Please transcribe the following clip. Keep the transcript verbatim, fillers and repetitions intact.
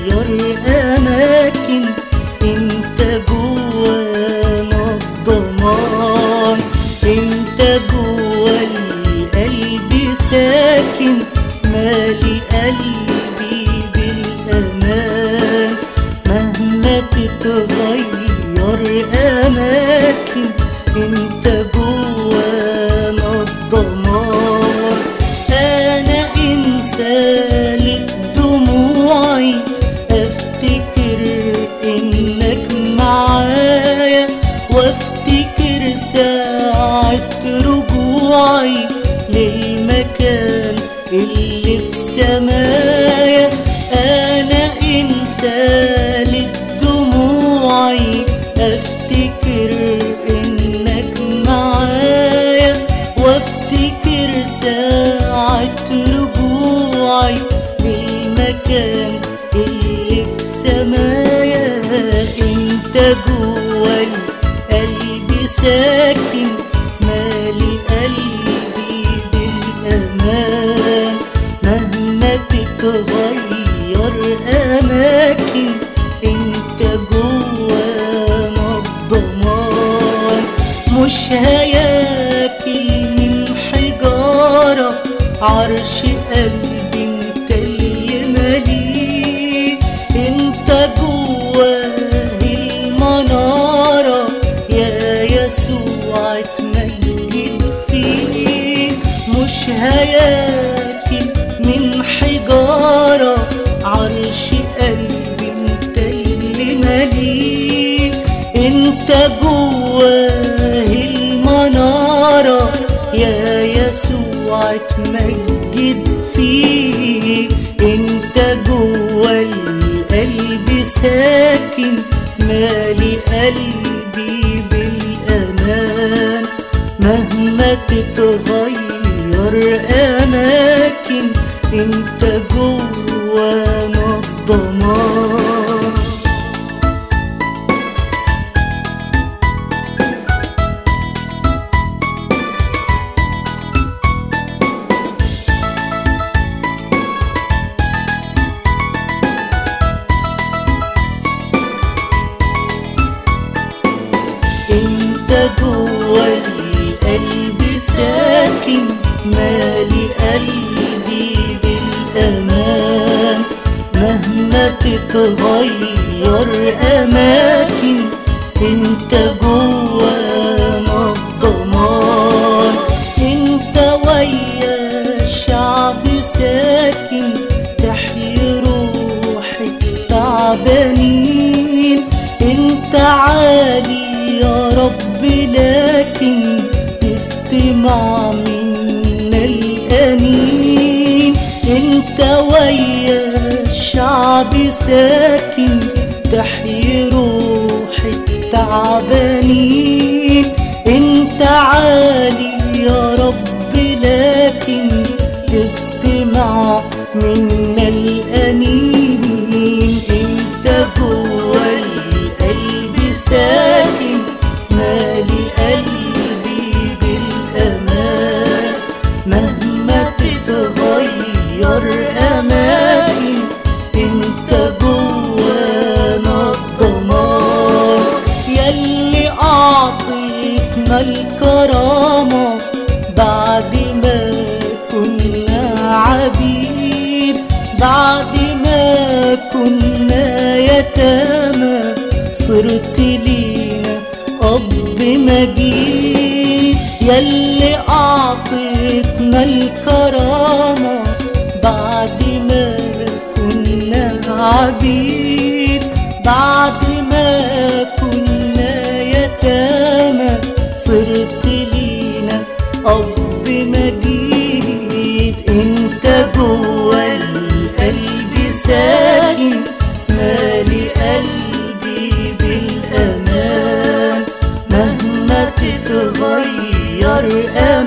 تغير أماكن، انت جوانا الضمان، انت جوا القلب ساكن، مالي قلبي بالأمان. مهما تتغير أماكن انت جوانا الضمان. أنا إنسان لك دموعي أفتكر إنك معايا، وافتكر ساعة رجوعي للمكان اللي في سمايا. أنا إنسان لك دموعي أفتكر إنك معايا، وافتكر ساعة رجوعي للمكان اللي في سمايا. انت جوا القلب ساكن، مالي قلبي بالأمان. مهما تتغير أماكن انت جوانا الضمان. مش هياكل من حجارة عرش قلبي انت اللي ماليه، انت جواه المنارة يا يسوع اتمجد فيه. مش هياكل من حجارة عرش قلبي انت اللي ماليه، انت جواه المنارة يا يسوع اتمجد فيه. انت جوا القلب ساكن، مالي قلبي بالأمان. مهما تتغير أماكن انت جوانا الضمان. انت جوا القلب ساكن، مالي قلبي بالأمان. مهما تتغير أماكن انت جوانا الضمان. انت ويا الشعب ساكن، تحيي روح التعبانين. انت عالي يا رب لكن تستمع منا الأنين. انت ويا الشعب ساكن، تحيي روح التعبانين. انت عالي يا رب لكن تستمع منا الأنين. انت جوا القلب ساكن، مالي قلبي بالأمان. مهما تتغير أماكن انت جوانا الضمان. ياللي أعطيتنا الكرامة بعد ما كنا عبيد، بعد ما كنا يتامى صرت لينا أب مجيد. ياللي أعطيتنا الكرامة بعد ما كنا عبيد، بعد ما كنا يتامى صرت لينا أب مجيد. انت جوا القلب ساكن، مالي قلبي بالأمان. مهما تتغير